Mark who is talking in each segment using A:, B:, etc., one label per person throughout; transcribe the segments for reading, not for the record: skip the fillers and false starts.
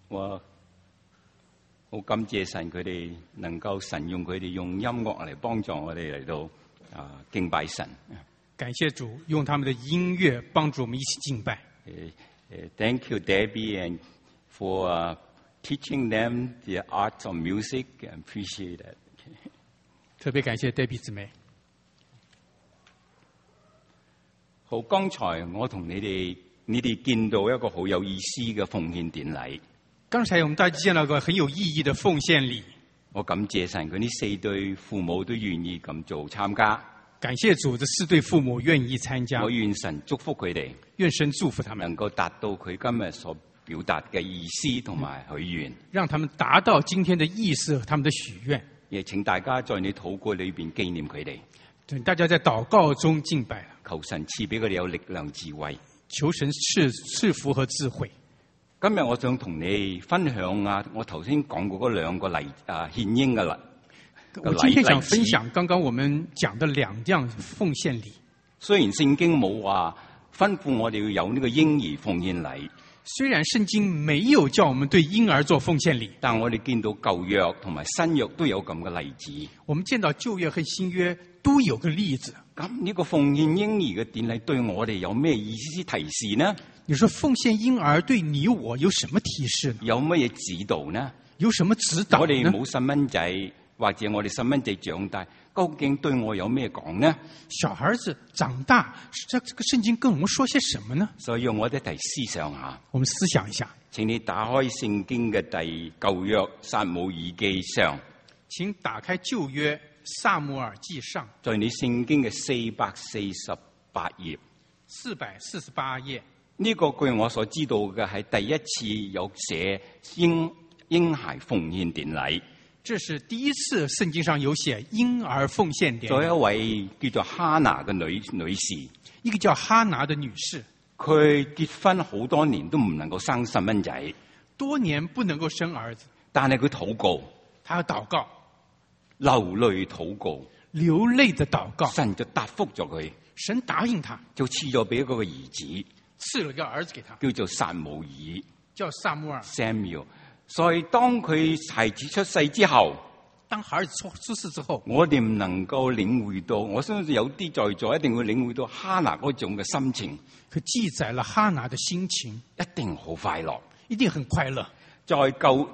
A: 我好感謝神，佢哋能夠神用佢哋用音樂嚟幫助我哋嚟到敬拜神。
B: 感謝主用他們的音樂幫助我們一起敬拜。
A: Thank you, Debbie, and for teaching them the art of music. I appreciate that.
B: 特別感謝 Debbie 姊妹。
A: 好，剛才我同你哋見到一個好有意思嘅奉獻典禮。
B: 剛才我們大家見到一個很有意義的奉獻禮。
A: 我感謝神，佢呢4對父母都願意咁做參加。
B: 感謝主，這4對父母願意參加。
A: 我願神祝福佢哋，
B: 願神祝福他們，
A: 能夠達到佢今日所表達嘅意思同埋許願，
B: 讓他們達到今天的意思和他們的許願。
A: 亦請大家在你禱告裏邊紀念佢哋。
B: 大家在禱告中敬拜，
A: 求神賜俾佢哋有力量智慧，
B: 求神賜福和智慧。
A: 今日我想同你分享我頭先講過嗰2個獻嬰嘅禮。
B: 我今天想分享剛剛我們講的2樣奉獻禮。
A: 雖然聖經冇話吩咐我哋要有呢個嬰兒奉獻禮，
B: 雖然聖經沒有叫我們對嬰兒做奉獻禮，
A: 但我哋見到舊約同埋新約都有咁嘅例子。
B: 我們見到舊約和新約都有個例子。
A: 咁呢個奉獻嬰兒嘅典禮對我哋有咩意思提示呢？
B: 你說奉獻嬰兒對你我有什麼提示呢？
A: 有乜嘢指導呢？
B: 有什麼指導呢？
A: 我哋冇細蚊仔，或者我哋細蚊仔長大，究竟對我有咩講呢？
B: 小孩子長大，這個聖經跟我們說些什麼呢？
A: 所以讓我哋一齊思想下。
B: 我們思想一下。
A: 請你打開聖經嘅舊約撒母耳記上。
B: 請打開舊約撒母耳記上。
A: 在你聖經嘅448頁。
B: 448頁。
A: 呢個據我所知道嘅係第一次有寫嬰孩奉獻典禮。
B: 這是第一次聖經上有寫嬰兒奉獻典禮。
A: 再一位叫做哈拿嘅女士，
B: 一個叫哈拿的女士，
A: 佢結婚好多年都唔能夠生細蚊仔，
B: 多年不能夠生兒子，
A: 但係佢禱告，
B: 他禱告，
A: 流淚禱告，
B: 流淚的禱告，
A: 神就答覆咗佢，
B: 神答應他，
A: 就賜咗俾一個兒子，
B: 賜了個兒子給他，
A: 叫做撒母耳，
B: 叫撒母耳
A: Samuel。所以當佢孩子出世之後，
B: 當孩子出世之後，
A: 我哋唔能夠領會到，我相信有啲在座一定會領會到哈拿嗰種嘅心情。
B: 佢記載了哈拿的心情，
A: 一定好快樂，
B: 一定很快樂。
A: 在舊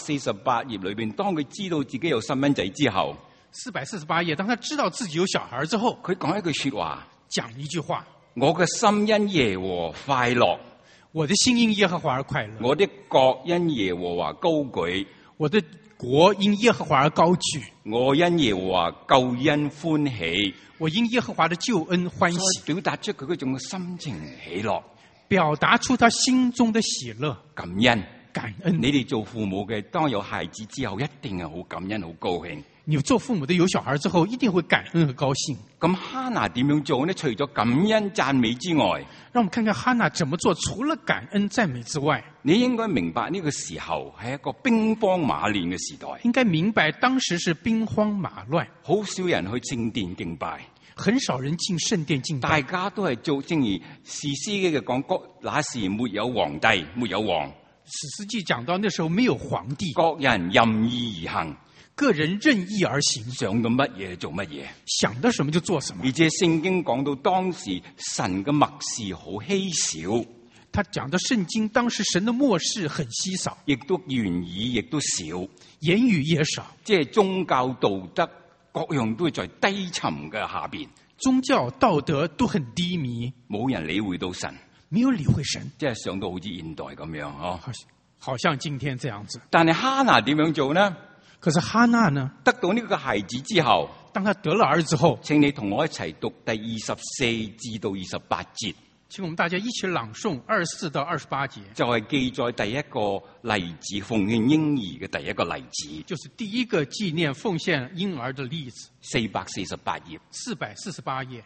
A: 448頁裏邊，當佢知道自己有細蚊仔之後
B: ，448頁，當他知道自己有小孩之後，
A: 佢講一句說話，
B: 講一句話：
A: 我嘅心因耶和華快樂。
B: 我的心因耶和華而快樂，
A: 我的國因耶和華高舉，
B: 我的國因耶和華而高舉，
A: 我因耶和華救恩歡喜，
B: 我因耶和華的救恩歡喜，
A: 表達出佢嗰種心情喜樂，
B: 表達出他心中的喜樂
A: 感恩。
B: 感恩。
A: 你哋做父母嘅，當有孩子之後，一定係好感恩、好高興。
B: 你做父母的有小孩之後，一定會感恩和高興。
A: 咁哈拿點樣做呢？除咗感恩讚美之外，
B: 讓我們看看哈拿怎麼做。除了感恩讚美之外，
A: 你應該明白呢個時候係一個兵荒馬亂嘅時代。
B: 應該明白當時是兵荒馬亂，
A: 好少人去聖殿敬拜，
B: 很少人進聖殿敬拜。
A: 大家都係做，正如士師記嘅講，那時沒有皇帝，沒有王。
B: 史詩記講到那時候沒有皇帝，
A: 各人任意而行。
B: 個人任意而行，
A: 想到乜嘢做乜嘢，
B: 想到什麼就做什麼。
A: 而且聖經講到當時神嘅默示好稀少，
B: 他講到聖經當時神的默示很稀少，
A: 亦都言語亦都少，
B: 言語也少，
A: 即係宗教道德各樣都在低沉嘅下邊，
B: 宗教道德都很低迷，
A: 冇人理會到神，
B: 沒有理會神，
A: 即係想到好似現代咁樣嗬，
B: 好像今天這樣子。
A: 但係哈拿點樣做呢？
B: 可是哈拿呢？
A: 得到呢個孩子之後，
B: 當他得了兒子後，
A: 請你同我一齊讀第24至到28節。
B: 請我們大家一起朗誦24到28節，
A: 就係記載第一個例子，奉獻嬰兒嘅第一個例子，
B: 就是第一個紀念奉獻嬰兒的例子。
A: 448頁
B: 448頁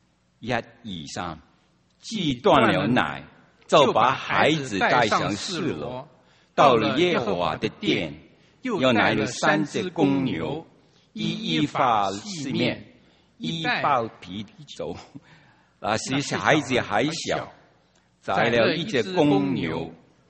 A: ，1、2、3，既斷了奶，就把孩子帶上示羅，到了耶和華的殿，又拿了3隻公牛，一發四面，一包啤酒。那時孩子還小，宰了一隻公牛，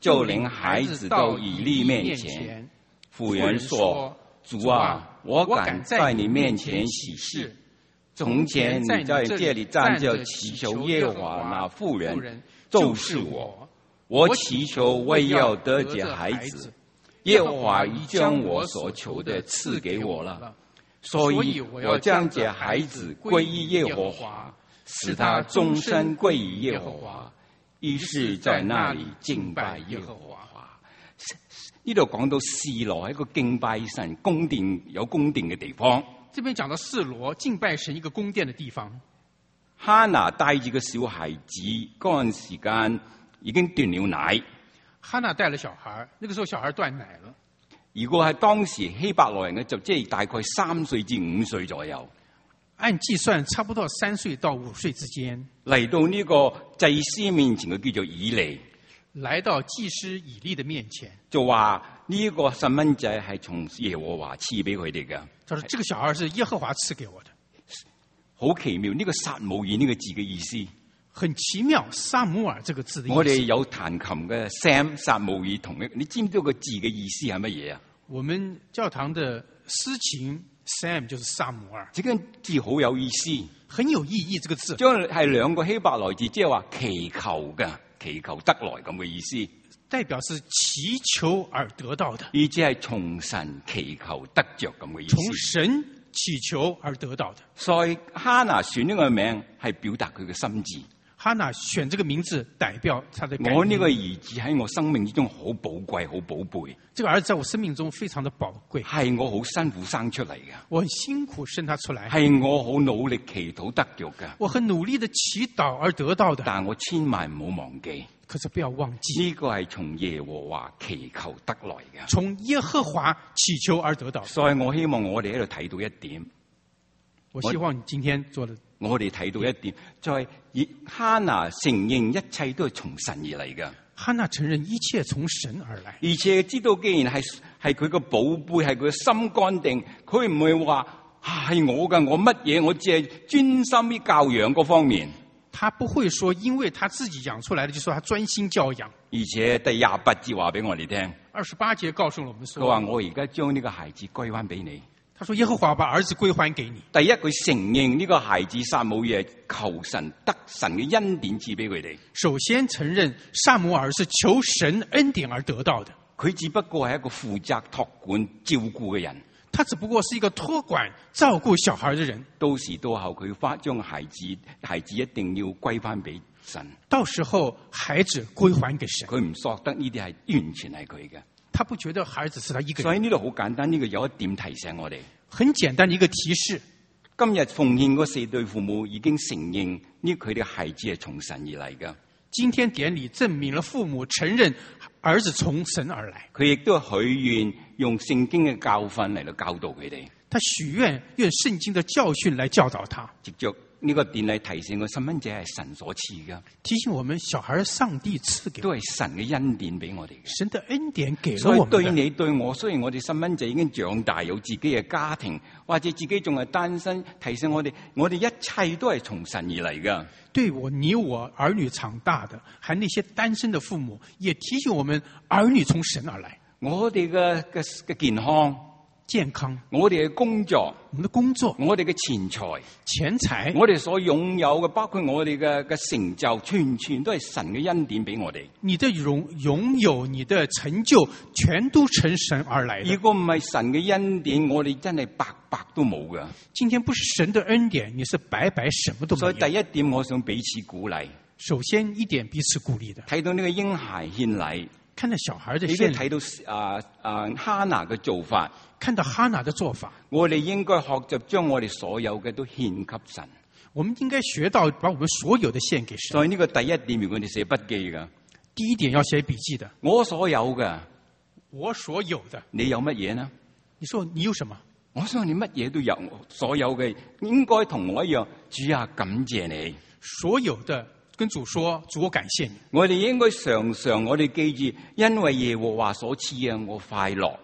A: 就领孩子到以利面前。妇人说：主啊，我敢在你面前起誓，从前你在这里站着祈求耶和华那妇人，就是我。我祈求为要得这孩子，耶和华已将我所求的赐给我了，所以我将这孩子归于耶和華，使他終身歸於耶和華，於是在那裡敬拜耶和華。呢度講到示羅係一個敬拜神宮殿有宮殿嘅地方。
B: 這邊講到示羅敬拜神一個宮殿嘅地方。
A: 哈拿帶住個小孩子嗰陣時間已經斷了奶。
B: 哈拿帶了小孩，那個時候小孩斷奶了。
A: 如果係當時希伯來人嘅，就即係大概3歲至5歲左右。
B: 按計算，差不多3歲到5歲之間。
A: 嚟到呢個祭司面前嘅叫做以利。
B: 來到祭司以利的面前，
A: 就話呢個細蚊仔係從耶和華賜俾佢哋嘅。
B: 他說：這個小孩是耶和華賜給我的。
A: 好奇妙，呢個撒母耳呢個字嘅意思。
B: 很奇妙，撒母耳這個字的意思。
A: 我哋有彈琴嘅 Sam 撒母耳同一，你知唔知道個字嘅意思係乜嘢啊？
B: 我們教堂的司琴 Sam 就是撒母耳。
A: 這個字好有意思，
B: 很有意義。這個字
A: 將係2個希伯來字，即係話祈求嘅。祈求得來咁嘅意思，
B: 代表是祈求而得到的，
A: 意思係從神祈求得着咁嘅意思。
B: 從神祈求而得到的。
A: 所以哈拿選呢個名係表達佢嘅心志。
B: 哈拿選這個名字代表他的感。
A: 我呢個兒子喺我生命之中好寶貴，好寶貝。
B: 這個兒子在我生命中非常的寶貴，
A: 係我好辛苦生出嚟嘅。
B: 我很辛苦生他出來，
A: 係我好努力祈禱得着嘅。
B: 我很努力的祈禱而得到的。
A: 但我千萬唔好忘記，
B: 可是不要忘記，
A: 呢個係從耶和華祈求得來嘅，
B: 從耶和華祈求而得到。
A: 所以我希望我哋喺度睇到一點。
B: 我希望你今天做的，
A: 我哋睇到一點，就係哈拿承認一切都係從神而嚟嘅。
B: 哈拿承認一切從神而來，
A: 而且知道既然係佢個寶貝，係佢心肝定，佢唔會話係我㗎，我乜嘢，我只係專心於教養嗰方面。
B: 他不會說，因為他自己養出來的，就說他專心教養。
A: 而且第28節話俾我哋聽
B: ，28節告訴了我們說，
A: 佢話我而家將呢個孩子歸還俾你。
B: 他說耶和華把兒子歸還給你。
A: 第一，佢承認呢個孩子撒母耳求神得神嘅恩典賜俾佢哋。
B: 首先承認撒母耳是求神恩典而得到的。佢
A: 只不過係一個負責託管照顧嘅人。
B: 他只不過是一個託管照顧小孩的人。
A: 到時到後佢將孩子一定要歸翻俾神。
B: 到時候孩子歸還給神。
A: 佢唔覺得呢啲係完全係佢嘅。
B: 他不覺得孩子是他一個人。
A: 所以呢度好簡單，呢個有一點提醒我哋。
B: 很簡單的一個提示。
A: 今日奉獻嗰4對父母已經承認呢，佢哋嘅孩子係從神而嚟嘅。
B: 今天典禮證明了父母承認兒子從神而來。
A: 佢亦都許願用聖經嘅教訓嚟到教導佢哋。
B: 他許願用聖經的教訓來教導他。
A: 藉着呢個典禮提醒個細蚊仔係神所賜嘅，
B: 提醒我們小孩上帝賜給，
A: 都係神嘅恩典俾我哋嘅。
B: 神的恩典給了我們。
A: 所以對你對我，雖然我哋細蚊仔已經長大，有自己嘅家庭，或者自己仲係單身，提醒我哋一切都係從神而嚟嘅。
B: 對你我兒女長大的，還那些單身的父母，也提醒我們兒女從神而來。
A: 我哋嘅健康，我哋嘅工作，
B: 我們的工作，
A: 我哋嘅錢財，我哋所擁有嘅，包括我哋嘅成就，全都係神嘅恩典俾我哋。
B: 你的擁有，你的成就，全都從神而來的。
A: 如果唔係神嘅恩典，我哋真係白都冇噶。
B: 今天不是神的恩典，你是白什麼都沒有。
A: 所以第一點，我想彼此鼓勵。
B: 首先一點，彼此鼓勵的。
A: 睇到呢個嬰孩獻禮，
B: 看到小孩的獻禮，
A: 你都睇到哈拿嘅做法。
B: 看到哈拿的做法，
A: 我哋應該學習將我哋所有嘅都獻給神。
B: 我們應該學到把我們所有的獻給神。
A: 所以呢個第一點，如果你寫筆記㗎，
B: 第一點要寫筆記的。
A: 我所有嘅，
B: 我所有的，
A: 你有乜嘢呢？
B: 你說你有什麼？
A: 我相信你乜嘢都有，所有嘅應該同我一樣。主啊，感謝你。
B: 所有的跟主說，主我感謝你。
A: 我哋應該常常我哋記住，因為耶和華所賜嘅，我快樂。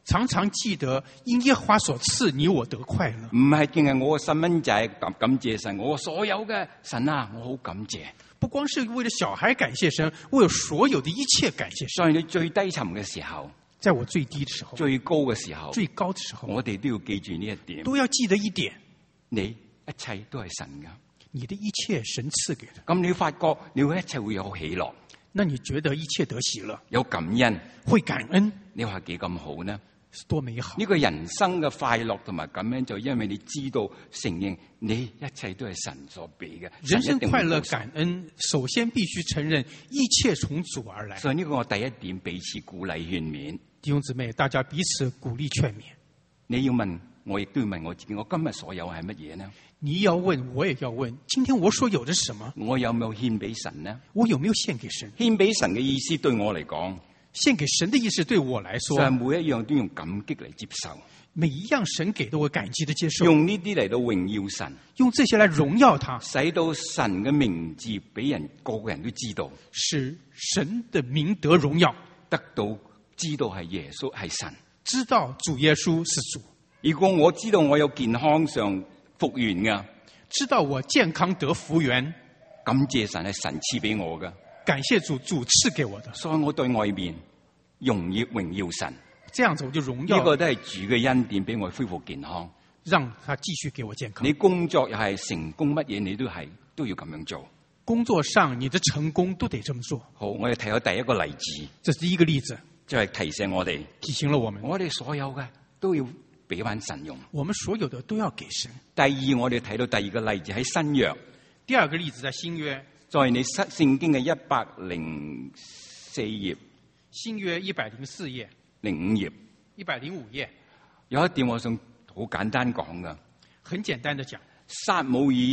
B: 常常記得因耶和華所賜你我得快樂。
A: 唔係淨係我個細蚊仔感謝神，我所有嘅神啊，我好感謝。
B: 不光是為了小孩感謝神，為了所有的一切感謝神。
A: 所以你最低沉嘅時候，
B: 在我最低的時候，
A: 最高嘅時候，
B: 最高的時候，
A: 我哋都要記住呢一點，
B: 都要記得一點，
A: 你一切都係神噶。
B: 你的一切神賜給的。
A: 咁你發覺你會一切會有喜樂，
B: 那你覺得一切得喜樂，
A: 有感恩，
B: 會感恩，
A: 你話幾咁好呢？
B: 多美好！
A: 呢個人生嘅快樂同埋感恩，就因為你知道承認你一切都係神所俾嘅。
B: 人生快樂感恩，首先必須承認一切從主而來。
A: 所以呢個我第一點，彼此鼓勵勸勉。
B: 弟兄姊妹，大家彼此鼓勵勸勉。
A: 你要問，我亦都要問我自己，我今日所有係乜嘢呢？
B: 你要問，我也要問，今天我所有的是什麼？
A: 我有冇獻俾神呢？
B: 我有沒有獻給神？
A: 獻俾神嘅意思對我嚟講，
B: 獻給神的意思對我來說，
A: 就係每一樣都用感激嚟接受，
B: 每一樣神給的我感激的接受，
A: 用呢啲嚟到榮耀神，
B: 用這些來榮耀他，
A: 使到神嘅名字俾人個個人都知道，
B: 使神的名得榮耀，
A: 得到知道係耶穌係神，
B: 知道主耶穌是主。
A: 如果我知道我有健康上復原噶，
B: 知道我健康得復原，
A: 感謝神係神賜俾我噶，
B: 感謝主，主賜給我的，
A: 所以我對外面容易榮耀神。
B: 這樣子我就榮耀。
A: 呢個都係主嘅恩典，俾我恢復健康，
B: 讓他繼續給我健康。
A: 你工作又係成功，乜嘢你都要咁樣做。
B: 工作上你的成功都得這麼做。
A: 好，我哋睇下第一個例子，
B: 這是第一個例子，
A: 就係提醒我哋，
B: 提醒了我們，
A: 我哋所有嘅都要俾翻神用。
B: 我們所有的都要給神。
A: 第二，我哋睇到第二個例子喺新約。
B: 第二個例子在新約，
A: 在你聖經嘅104頁，
B: 新約104頁
A: 05頁
B: ，105頁，
A: 有一點我想好簡單講噶，
B: 很簡單的講，
A: 撒母耳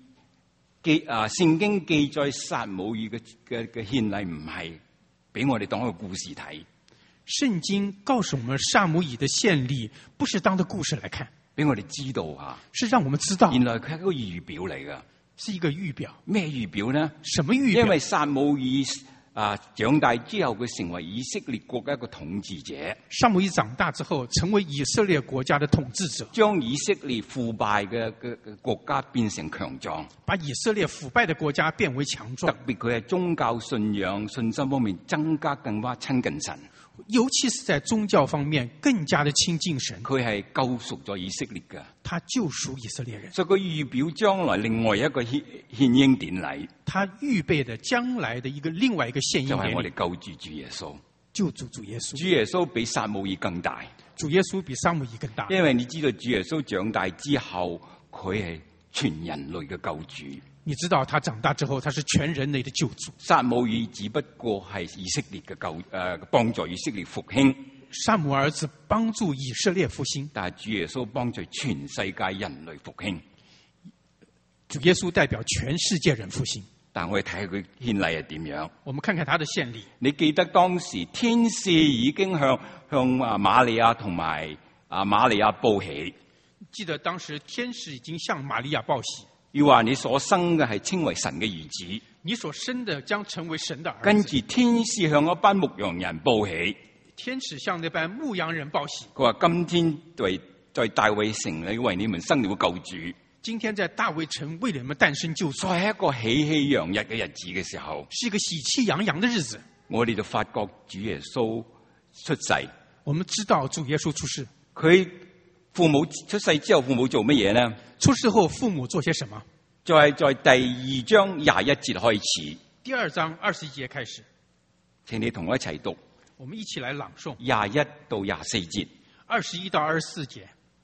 A: 聖經記載撒母耳嘅獻禮唔係俾我哋當一個故事睇。
B: 聖經告訴我們撒母耳的獻禮不是當個故事來看，
A: 俾我哋知道吓，
B: 是讓我們知道，
A: 原來佢係一個預表嚟噶。
B: 是一個預表。
A: 咩預表呢？
B: 什麼預表？
A: 因為撒母耳長大之後，佢成為以色列國嘅一個統治者。
B: 撒母耳長大之後，成為以色列國家的統治者，
A: 將以色列腐敗嘅國家變成強壯，
B: 把以色列腐敗的國家變為強壯。
A: 特別佢係宗教信仰信心方面增加更加親近神。
B: 尤其是在宗教方面更加的親近神，
A: 佢係救贖咗以色列嘅，
B: 他救贖以色列人，
A: 所以佢預表將來另外一個獻嬰典禮，
B: 他預備的將來的另外一個獻嬰典禮，
A: 就係我哋救主耶穌，
B: 救主耶穌。
A: 主耶穌比撒母耳更大，
B: 主耶穌比撒母耳更大，
A: 因為你知道主耶穌長大之後，佢係全人類嘅救主。
B: 你知道他長大之後，他是全人類的救主。
A: 撒母耳只不過係以色列嘅幫助以色列復興。
B: 撒母耳子幫助以色列復興，
A: 但係主耶穌幫助全世界人類復興。
B: 主耶穌代表全世界人復興。
A: 但我哋睇下佢獻禮係點樣。
B: 我們看看他的獻禮。
A: 你記得當時天使已經向瑪利亞同埋瑪利亞報喜。
B: 記得當時天使已經向瑪利亞報喜。
A: 要話你所生嘅係稱為神嘅兒子，
B: 你所生的將成為神的兒子。
A: 跟住天使向一班牧羊人報喜，
B: 天使向那班牧羊人報喜。
A: 佢話今天在大衛城裏為你們生了救主。
B: 今天在大衛城為你們誕生救主。
A: 在一個喜氣洋溢嘅日子嘅時候，
B: 是一個喜氣洋洋的日子。
A: 我哋就發覺主耶穌出世。
B: 我們知道主耶穌出世。
A: 佢父母出世之後，父母做乜嘢呢？
B: 出世後父母做些什麼？
A: 就係在第2章21節開始。
B: 第2章21節開始，
A: 請你同我一齊讀。
B: 我們一起來朗誦
A: 21到24節。
B: 21到24節。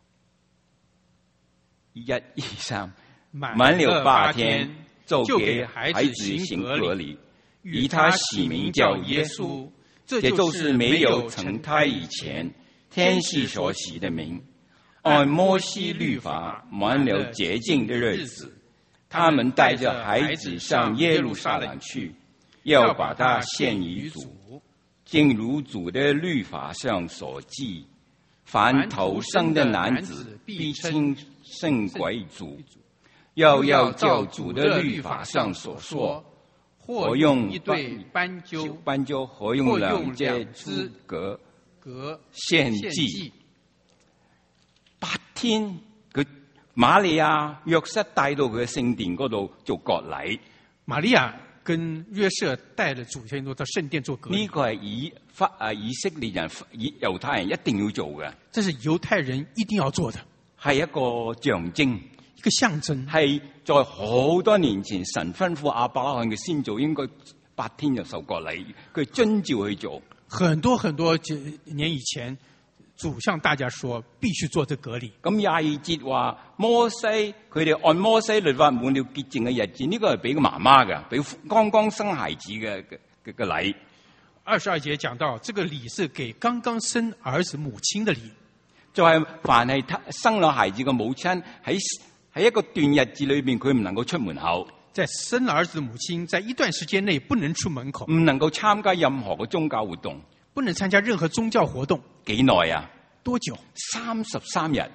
A: 1、2、3，
B: 滿了8天，就給孩子行割禮，與他起名叫耶穌。
A: 這就是沒有成胎以前，天使所起的名。按摩西律法滿了潔淨的日子，他們帶着孩子上耶路撒冷去，要把他獻於主。正如主的律法上所記，凡頭生的男子必稱聖歸主，要照主的律法上所說，或用一對斑鳩，或用2隻豬鴿，
B: 革
A: 獻祭。8天，佢瑪利亞、約瑟帶到佢嘅聖殿嗰度做割禮。
B: 瑪利亞跟約瑟帶了主耶穌到聖殿做割禮。
A: 呢個係以色列人、猶太人一定要做嘅。
B: 這是猶太人一定要做的，
A: 係一個象徵，
B: 一個象徵。
A: 係在好多年前神吩咐亞伯拉罕嘅先祖應該8天就受割禮，佢遵照去做。
B: 很多年以前，主向大家說必須做這割禮。
A: 咁22節話摩西佢哋按摩西律法滿了潔淨嘅日子，呢個係俾個媽媽嘅，俾剛剛生孩子嘅禮。
B: 22節講到，這個禮是給剛剛生兒子母親的禮。
A: 就係凡係生咗孩子嘅母親喺一個段日子裏邊，佢唔能夠出門口。
B: 在生兒子的母親在一段時間內不能出門口，
A: 唔能夠參加任何嘅宗教活動。
B: 不能參加任何宗教活動。
A: 幾耐啊？
B: 多久
A: ？33日。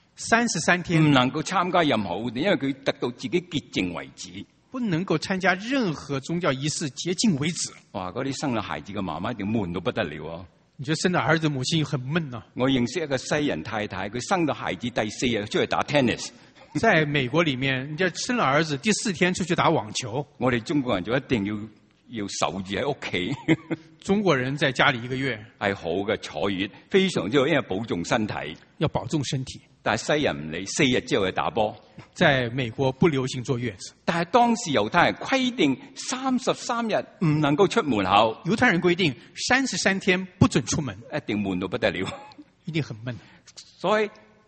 B: 33天。
A: 唔能夠參加任何活動，因為佢得到自己潔淨為止。
B: 不能夠參加任何宗教儀式，潔淨為止。
A: 哇！嗰啲生咗孩子嘅媽媽一定悶到不得了啊！
B: 你覺得生咗兒子母親很悶啊？
A: 我認識一個西人太太，佢生咗孩子第4日出去打 tennis。
B: 在美國裏面，人家生了兒子第4天出去打網球。
A: 我哋中國人就一定要守住喺屋企。
B: 中國人在家裏1個月
A: 係好嘅，坐月非常之好，因為保重身體。
B: 要保重身體。
A: 但係西人唔理，4日之後去打波。
B: 在美國不流行坐月子。
A: 但係當時猶太人規定33日唔能夠出門口。
B: 猶太人規定33天不准出門，
A: 一定悶到不得了。
B: 一定很悶。
A: 所以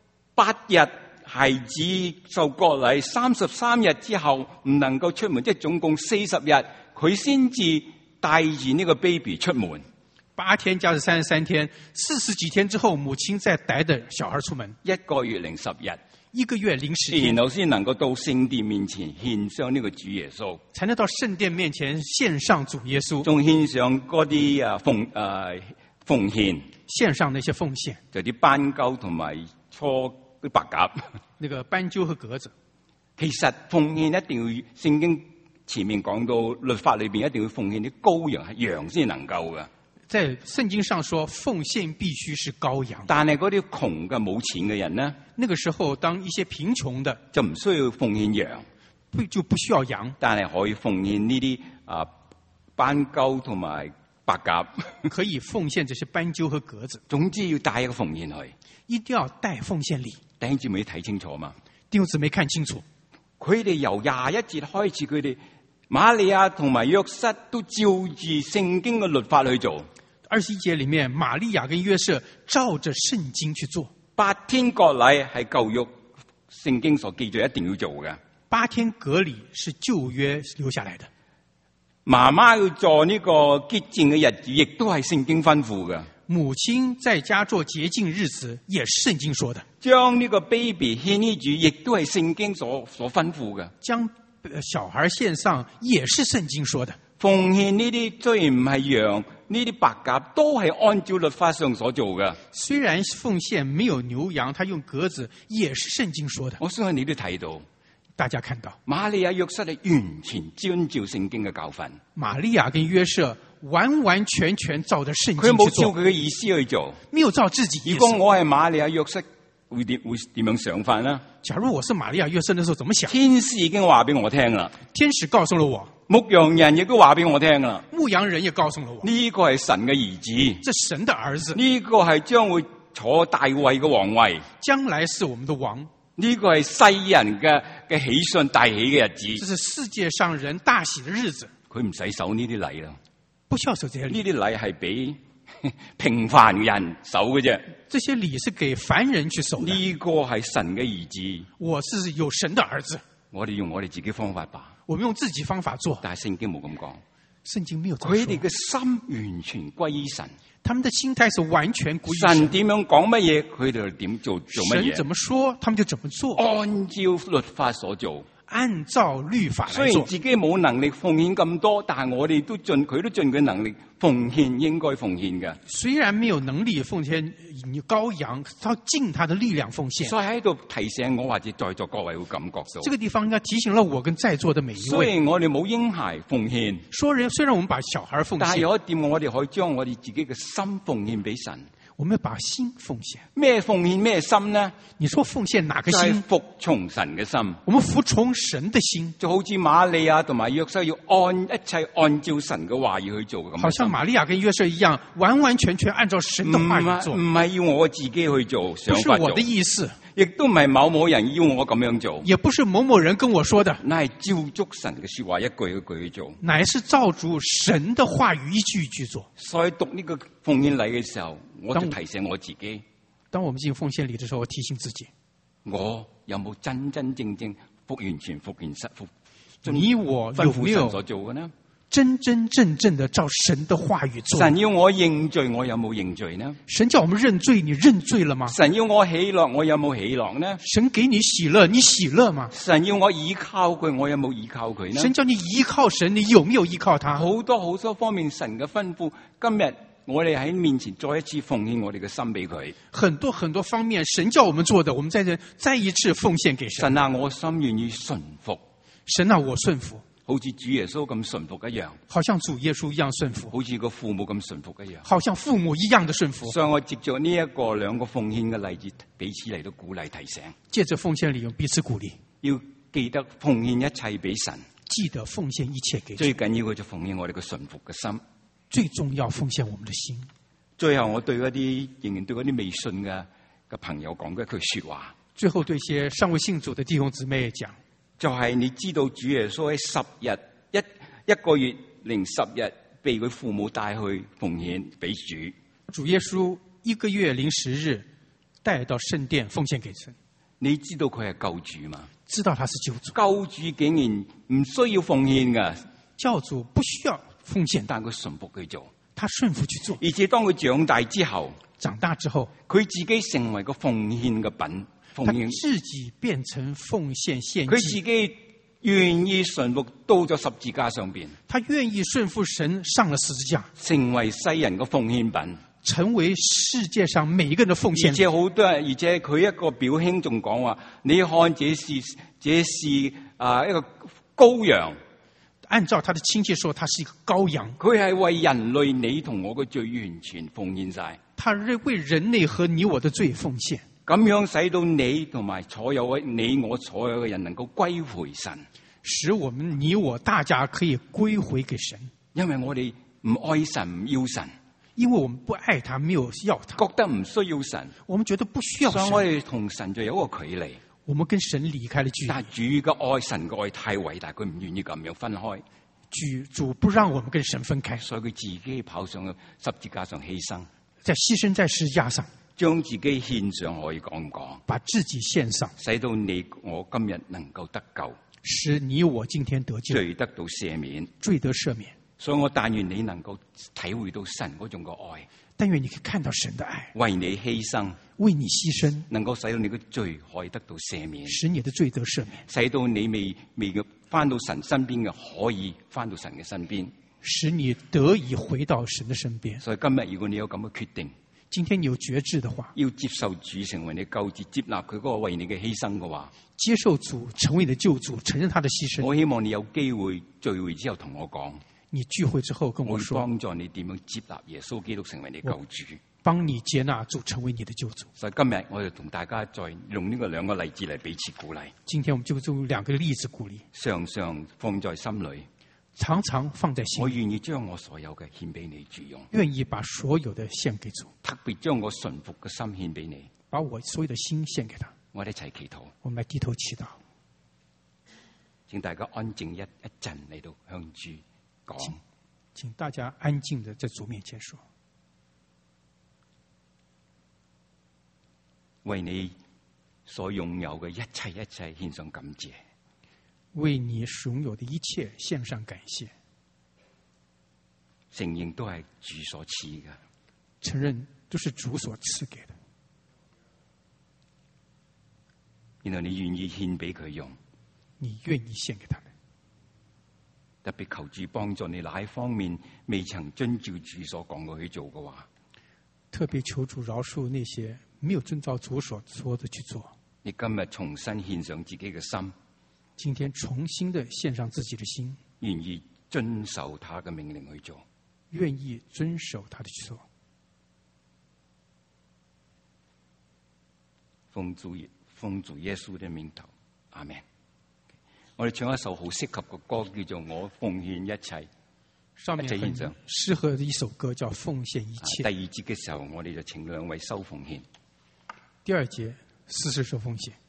A: 8日孩子受割禮，33日之後唔能夠出門，即係總共40日，佢先至帶住呢個 baby 出門。
B: 8天加上33天，40幾天之後，母親再帶着小孩出門。
A: 1個月零10日
B: ，1個月零10天，
A: 然後先能夠到聖殿面前獻上呢個主耶穌，
B: 才能到聖殿面前獻上主耶穌，
A: 仲獻上嗰啲奉獻，
B: 獻上那些奉獻，
A: 就啲斑鳩同埋初啲白鴿，
B: 那個斑鳩和鴿子。
A: 其實奉獻一定要聖經前面講到律法裏邊一定要奉獻啲羔羊，係羊先能夠嘅。
B: 在聖經上說，奉獻必須是羔羊。
A: 但係嗰啲窮嘅冇錢嘅人呢？
B: 那個時候，當一些貧窮的
A: 就唔需要奉獻羊，
B: 就不需要羊，
A: 但係可以奉獻呢啲斑鳩同埋白鴿，
B: 可以奉獻這些斑鳩和鴿子。
A: 總之要帶一個奉獻去，
B: 一定要帶奉獻禮。
A: 弟兄姊妹睇清楚嘛？
B: 弟兄姊妹看清楚，
A: 佢哋由21節開始，佢哋瑪利亞同埋約瑟都照住聖經嘅律法去做。
B: 21節裏面，瑪利亞跟約瑟照着聖經去做。
A: 8天割禮係舊約聖經所記載一定要做嘅。
B: 8天割禮是舊約留下來的。
A: 媽媽要做呢個潔淨嘅日子，亦都係聖經吩咐嘅。
B: 母親在家做潔淨日子，也是聖經說的。
A: 將呢個 baby 獻於主，亦都係聖經所吩咐嘅。
B: 將小孩獻上，也是聖經說的。
A: 奉獻呢啲雖然唔係羊，呢啲白鴿都係按照律法上所做嘅。
B: 雖然奉獻沒有牛羊，他用鴿子，也是聖經說的。
A: 我相信你都睇到，
B: 大家看到
A: 瑪利亞約瑟係完全遵照聖經嘅教訓。
B: 瑪利亞跟約瑟完完全全照着聖經去做，
A: 佢冇照佢嘅意思去做，
B: 沒有照自己意思。
A: 如果我係瑪利亞約瑟，會點樣想法呢？
B: 假如我是瑪利亞約瑟，那時候怎麼想？
A: 天使已經話俾我聽啦，
B: 天使告訴了我，
A: 牧羊人亦都話俾我聽啦，
B: 牧羊人也告訴了我，
A: 呢個係神嘅兒子，
B: 這神的兒子，
A: 呢個係將會坐大衛嘅皇位，
B: 將來是我們的王，
A: 呢個係世人嘅喜訊大喜嘅日子，
B: 這是世界上人大喜的日子。
A: 佢唔使守呢啲禮啦，
B: 不需要守這些禮，
A: 呢啲禮係俾平凡人守嘅啫。
B: 這些禮是給凡人去守的。
A: 呢個係神嘅兒子，
B: 我是有神的兒子。
A: 我哋用我哋自己方法吧，
B: 我們用自己方法做，
A: 但係聖經冇咁講。
B: 聖經沒有這麼說。
A: 佢哋嘅心完全歸於神，
B: 他們的心態是完全歸於神。
A: 神點樣講乜嘢，佢哋就點做乜嘢。
B: 神怎麼說，他們就怎麼做，
A: 按照律法所做。
B: 按照律法來做。
A: 雖然自己冇能力奉獻咁多，但係我哋都盡佢能力奉獻應該奉獻嘅。
B: 雖然沒有能力奉獻羔羊，他盡他的力量奉獻。
A: 所以喺度提醒我或者在座各位會感覺到，
B: 這個地方應該提醒了我跟在座的每一位。
A: 雖然我哋冇嬰孩奉獻，
B: 雖然我們把小孩奉獻，
A: 但係有一點我哋可以將我哋自己嘅心奉獻俾神。
B: 我们把心奉獻。
A: 咩奉獻咩心呢？
B: 你說奉獻哪個
A: 就係
B: 心？
A: 服從神嘅心。
B: 我們服從神的心，
A: 就好似瑪利亞同埋約瑟要一切按照神嘅話語去做咁。
B: 好像瑪利亞跟約瑟一樣，完完全全按照神的話語做。
A: 唔係要我自己去做，想法做。
B: 不是我的意思，
A: 亦都唔係某人要我咁樣做，
B: 也不是某某人跟我說的，
A: 乃係照足神嘅說話一句一句去做，
B: 乃是照住神的話語一句一句做。
A: 所以讀呢個奉獻禮嘅時候，我就提醒我自己，
B: 當我們進奉獻禮的時候，我提醒自己，
A: 我有冇真正完全服完神服？
B: 你我有沒有
A: 所做嘅呢？
B: 真真正正的照神的話語做？
A: 神要我認罪，我有冇認罪呢？
B: 神叫我們認罪，你認罪了嗎？
A: 神要我喜樂，我有冇喜樂呢？
B: 神給你喜樂，你喜樂嗎？
A: 神要我依靠佢，我有冇依靠佢呢？
B: 神叫你依靠神，你有沒有依靠他？
A: 好多方面神嘅吩咐，今日我哋喺面前再一次奉獻我哋嘅心俾佢。
B: 很多方面，神叫我們做的，我們在這再一次奉獻給神。
A: 神啊，我心願意順服。
B: 神啊，我順服。
A: 好似主耶穌咁順服一樣，
B: 好像主耶穌一樣順服，
A: 好似個父母咁順服一樣，
B: 好像父母一樣的順服。
A: 所以我藉着呢兩個奉獻嘅例子，彼此嚟到鼓勵提醒。
B: 借着奉獻禮用彼此鼓勵，
A: 要記得奉獻一切俾神，
B: 記得奉獻一切給神。
A: 最緊要嘅就奉獻我哋嘅順服嘅心，
B: 最重要奉獻我們的心。
A: 最後我對仍然對嗰啲未信嘅朋友講嘅一句說話。
B: 最後對一些尚未信主的弟兄姊妹講，
A: 就係你知道主耶穌喺10日一個月零10日被佢父母帶去奉獻俾主。
B: 主耶穌1個月零10日帶到聖殿奉獻給神。
A: 你知道佢係救主嘛？
B: 知道他是救主。
A: 救主竟然唔需要奉獻噶，
B: 教主不需要奉獻，
A: 但佢順服佢做，
B: 他順服去做。
A: 而且當佢長大之後，佢自己成為個奉獻嘅品，奉獻
B: 他自己變成奉獻獻祭。
A: 佢自己願意順服到咗十字架上邊，
B: 他願意順服神上了十字架，
A: 成為世人嘅奉獻品，
B: 成為世界上每一個人的奉獻品。
A: 而且好多人，而且佢一個表兄仲講話：你看這是一個羔羊。
B: 按照他的親戚說，他是一個羔羊。
A: 佢係為人類你同我嘅罪完全奉獻晒。
B: 他為人類和你我的罪奉獻。
A: 咁樣使到你同埋所有你我所有嘅人能夠歸回神，
B: 使我們你我大家可以歸回給神。
A: 因為我哋唔愛神唔要神，
B: 因為我們不愛他，沒有要他，
A: 覺得唔需要神，
B: 我們覺得不需要神，
A: 所以我哋同神就有一個距離。
B: 我們跟神離開了距離。
A: 但主嘅愛，神嘅愛太偉大，佢唔願意咁樣分開。
B: 主不讓我們跟神分開，
A: 所以佢自己跑上十字架上犧牲，
B: 在犧牲在十字架上，
A: 將自己獻上，可以講唔講？
B: 把自己獻上，
A: 使到你我今日能夠得救，
B: 使你我今天得救，
A: 罪得到赦免，
B: 罪得赦免。
A: 所以我但願你能夠體會到神嗰種嘅愛，
B: 但願你可以看到神的愛，
A: 為你犧牲，
B: 為你犧牲，
A: 能夠使到你嘅罪可以得到赦免，
B: 使你的罪得赦免，
A: 使到你未翻到神身邊嘅可以翻到神嘅身邊，
B: 使你得以回到神的身邊。
A: 所以今日如果你有咁嘅決定，
B: 今天你有決志的話，
A: 要接受主成為你救主，接納佢嗰個為你嘅犧牲嘅話，
B: 接受主成為你的救主，承認他的犧牲。
A: 我希望你有機會聚會之後同我講，
B: 你聚會之後跟我說，
A: 我會幫助你點樣接納耶穌基督成為你救主，
B: 幫你接納主成為你的救主。
A: 所以今日我就同大家再用呢個兩個例子嚟彼此鼓勵。
B: 今天我們就用兩個例子鼓勵，
A: 常常放在心裏，
B: 常常放在心裏。
A: 我願意將我所有嘅獻俾你主用，
B: 願意把所有的獻給主，
A: 特別將我順服嘅心獻俾你，
B: 把我所有的心獻給他。
A: 我哋一齊祈禱，
B: 我們來低頭祈禱。
A: 請大家安靜一陣嚟到向主講。
B: 請大家安靜地在主面前說，
A: 為你所擁有嘅一切獻上感謝，
B: 為你所擁有的一切獻上感謝，
A: 承認都係主所賜嘅，
B: 承認都是主所賜給的，
A: 然後你願意獻俾佢用，
B: 你願意獻給他們。
A: 特別求主幫助你，哪一方面未曾遵照主所講嘅去做嘅話，
B: 特別求主饒恕那些沒有遵照主所說的去做。
A: 你今日重新獻上自己嘅心，
B: 今天重新的獻上自己的心，
A: 願意遵守他嘅命令去做，
B: 願意遵守他的去做。
A: 奉主耶穌的名頭，阿們。我哋唱一首好適合嘅歌，叫做《我奉獻一切》。
B: 上面很適合的一首歌叫《奉獻一切》。
A: 第二節嘅時候，我哋就請兩位收奉獻。
B: 第二節，司事收奉獻。